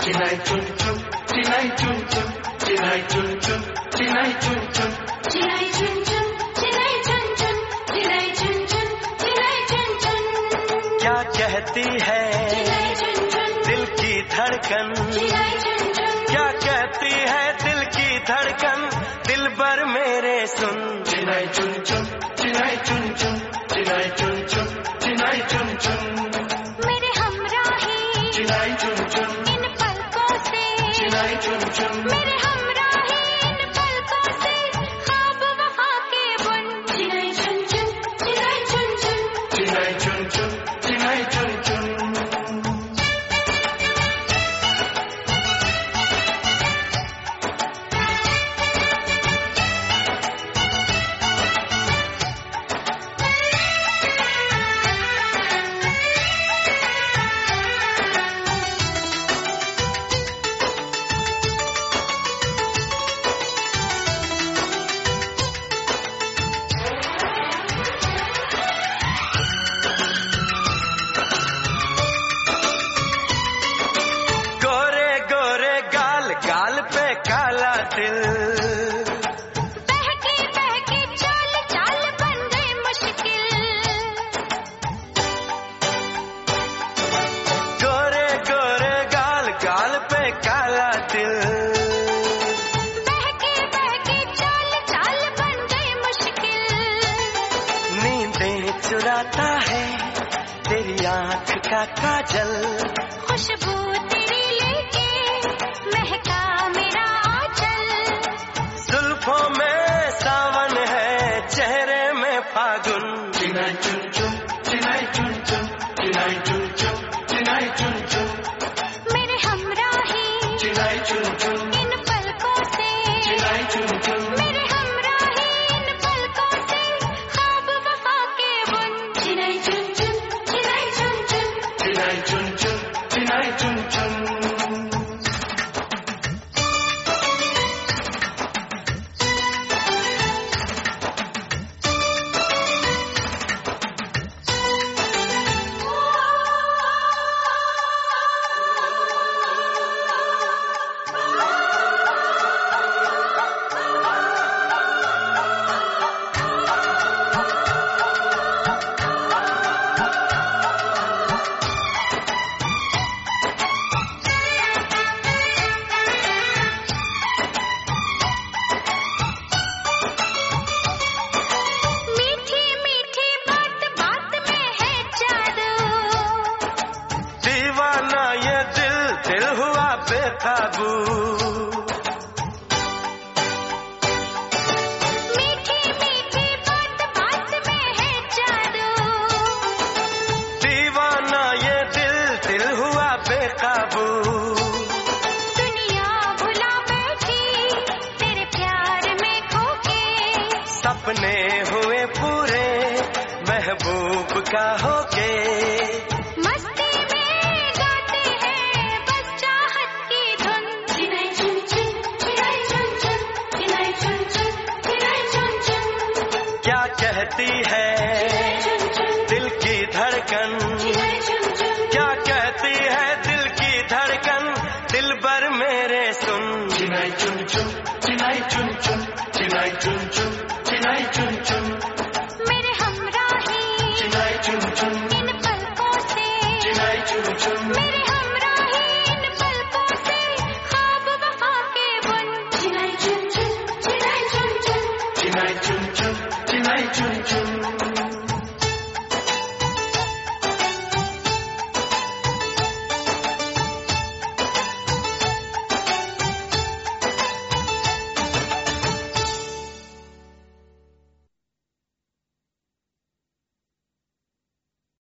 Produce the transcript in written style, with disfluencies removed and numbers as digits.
चिनाई चुन चुन चिनाई चुन चुन चिनाई चुन चुन चिनाई चुन चुन चिनाई चुन चुन चिनाई चुन चुन चिनाई चुन चुन चिनाई चुन चुन। क्या कहती है चिनाई चुन चुन दिल की धड़कन, चिनाई चुन चुन क्या कहती है दिल की धड़कन, दिल भर मेरे सुन। चिनाई चुन चुन चिनाई चुन चुन चिनाई चुन चुन चिनाई चुन चुन मेरे हमराही चिनाई चुन चुन इन पलकों से, चिनाई चुन चुन मेरे हमराही इन पलकों से, ख्वाब वफा के बुन। चिनाई चुन चुन चिनाई चुन चुन चिनाई चुन चुन चिनाई चुन चुन गाल पे काला दिल, बहकी बहकी चाल चाल बन गई मुश्किल। गोरे गोरे गाल गाल पे काला दिल, बहकी बहकी चाल चाल बन गई मुश्किल। नींदें चुराता है तेरी आँख का काजल, खुशबू तेरी लेके महका मेरा आंचल। जुल्फों में सावन है चेहरे में फागुन। चिनाई चुन चुन चिनाई चुन चुन चिनाई चुन चुन चिनाई चुन चुन मेरे हमराही चिनाई चुन चुन इन पलकों से, चिनाई चुन चुन मेरे हमराही इन पलकों से, ख्वाब वफा के बुन। चिनाई चुन चुन चिनाई चुन चुन चिनाई चुन चुन चिनाई चुन चुन मीठी मीठी बात बात में है जादू। दीवाना ये दिल दिल हुआ बेकाबू। मीठी मीठी बात बात में है जादू। दीवाना ये दिल दिल हुआ बेकाबू। दुनिया भुला बैठी तेरे प्यार में खोके, सपने हुए पूरे महबूब का होके। मस्ती में गाते हैं बस चाहत की धुन। चिनाई चुन चुन चिनाई चुन चुन चिनाई चुन चुन चिनाई चुन चुन क्या कहती है चुन चुन दिल की धड़कन, चिनाई चुन चुन क्या कहती है दिल की धड़कन, दिल भर मेरे सुन। चिनाई चुन चुन चिनाई चुन चुन चिनाई चुन चुन चिनाई चुन चुन मेरे हमराही चिनाई चुन चुन इन पलकों से, चिनाई चुन चुन मेरे हमराही इन पलकों से, ख्वाब वफा के बुन। चिनाई चुन चुन चिनाई चुन चुन चिनाई चुन चुन चिनाई चुन चुन